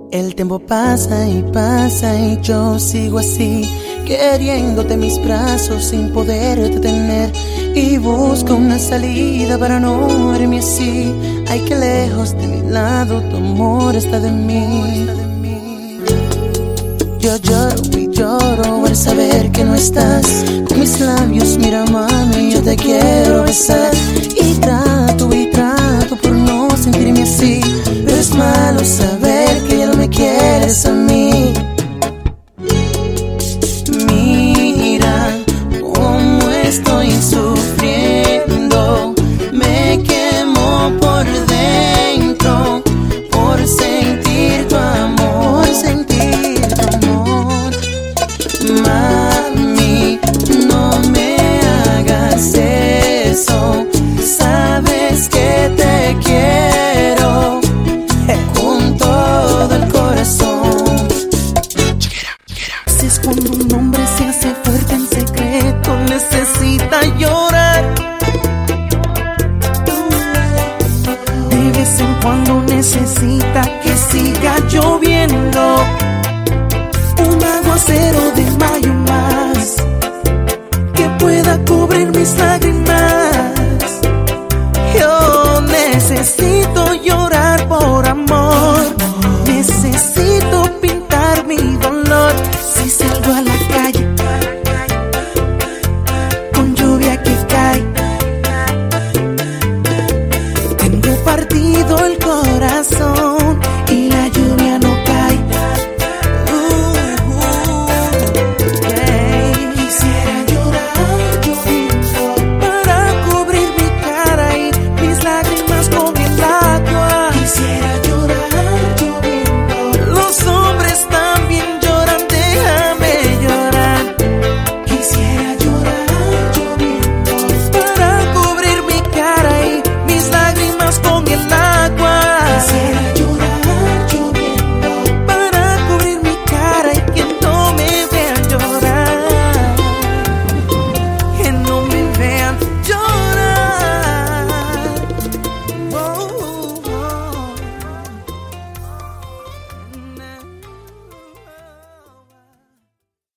El tiempo pasa y yo sigo así, queriéndote en mis brazos sin poderte tener. Y busco una salida para no verme así. Ay, que lejos de mi lado tu amor está de mí. Yo lloro y lloro al saber que no estás. Con mis labios, mira mami, yo te quiero besar. Y trato por no sentirme así, pero es malo saber que ya no me quieres a mí. Mira cómo estoy sufriendo, me quemo por dentro por sentir tu amor, Mami, no me hagas eso, sabes que te quiero con todo el corazón. Así es cuando un hombre se hace fuerte en secreto, necesita llorar. De vez en cuando necesita que siga lloviendo, un aguacero de mayo más, que pueda cubrir mis lágrimas. Yo necesito llorar por amor, necesito pintar mi dolor. Si salgo a la calle con lluvia que cae, tengo partido el corazón.